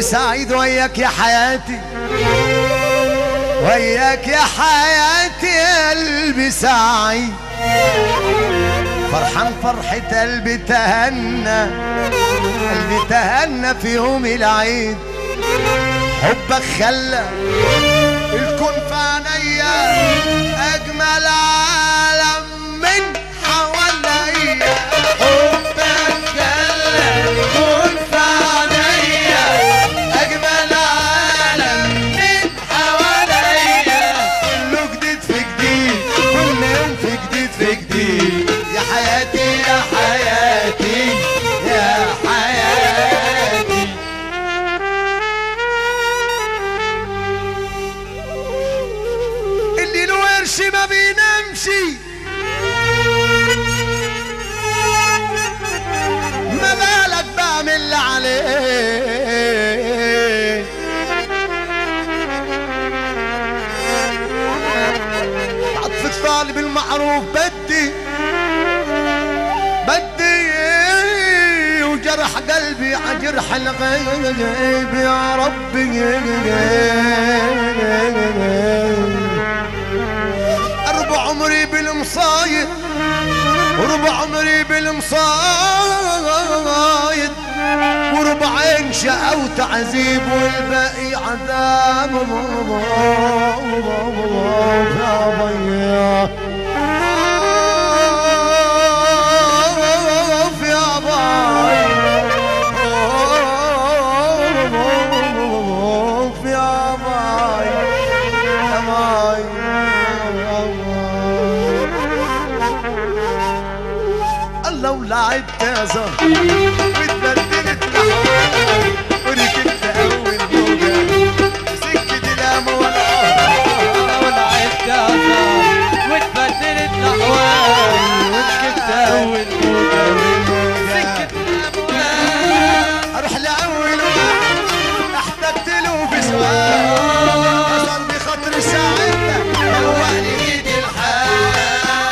قلبي سعيد وياك يا حياتي، وياك يا حياتي قلبي سعيد، فرحان فرحة قلبي تهنى، قلبي تهنى في يوم العيد. حبك خلى الكون في عينيا أجمل عالم من حواليا. حبك خلى الكون في عينيا أجمل عالم من حواليا. كله جديد في جديد، كل يوم في جديد في جديد. يا حياتي يا حياتي يا حياتي. اللي له قرش ما بينامش، ما بالك بعمل اللي عليه. عطفة طالب المعروف بدي وجرح قلبي عجرح الغيب يا ربي. أربع عمري بالمصايد وربع عمري بالمصايد، وربعين شقا وتعذيب والباقي عذاب. لو لعبت يا زهر واتبدلت لحوالي وركبت اول موجه سكه الاموال. لو لعبت يا زهر واتبدلت لحوالي وركبت اول موجه سكه الاموال. اروح لاول واحد احتجت له بسؤال، حصل بخاطر ساعتها دوقني ايد الحال.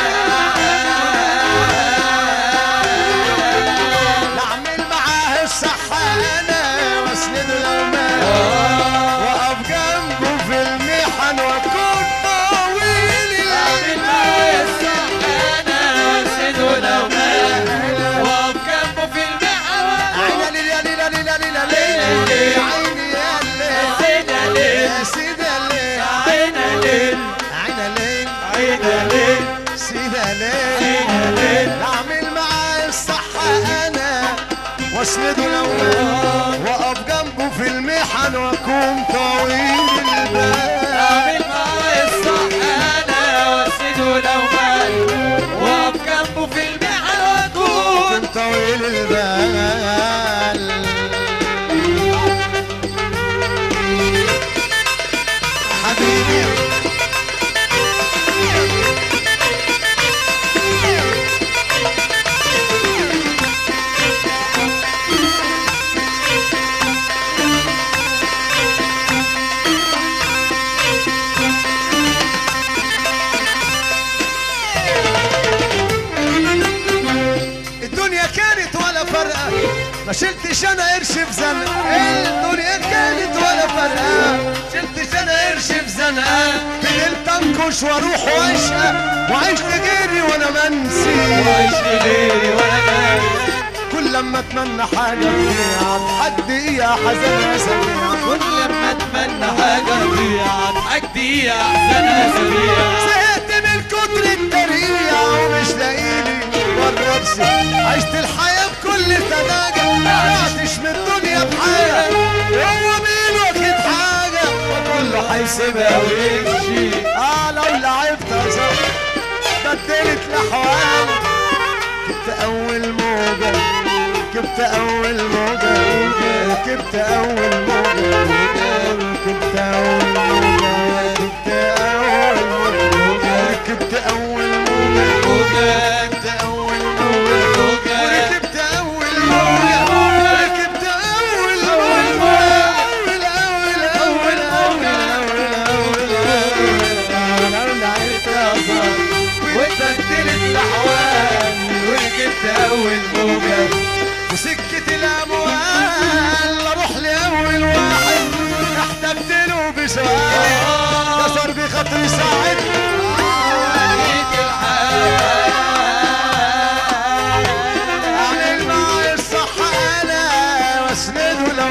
اعمل معاه الصح انا واسنده لو واقف جنبه في المحن واكون طويل البال. اعمل معاه الصح انا واسنده لو مات واقف جنبه في المحن واكون طويل البال. حبيبي ما شلتش انا قرش في زنقه. الدنيا كانت ولا فرقه، شلتش انا قرش في زنقه. فضلت انكش واروح واشقى وعيش لغيري وانا منسي، وعيش لغيري وانا منسي. كل لما اتمنى حاجه تضيع عن حد يا حزن اسابيع. كل لما اتمنى حاجه تضيع عن حد يا حزن اسابيع. زهقت من كتر الترقيع ومش لاقيلي بره نفسي. عشت الحياه بكل سذاجه، ما عشتش من الدنيا بحاجه. هو مين واخد حاجه وكله هيسيبها ويمشي. لو لعبت ازهر بدلت لحوال. جبت اول موجه، جبت اول موجه، جبت اول موجه، جبت اول موجه، جبت اول موجه، ركبت اول موجه، وركبت اول موجه، ركبت اول موجه، اول لعبت ازهر واتبدلت لحوال وركبت اول موجه وسكه الاموال. اروح لاول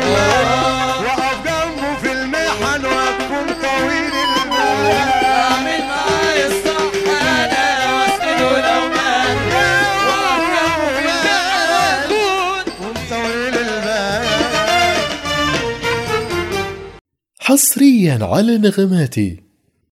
المال وقف جنبه في المحن وتكون طويل البال اعمل معايا الصح انا واسنده لو مات واقف جنبه في المحن واكون طويل البال. حصريا على نغماتي.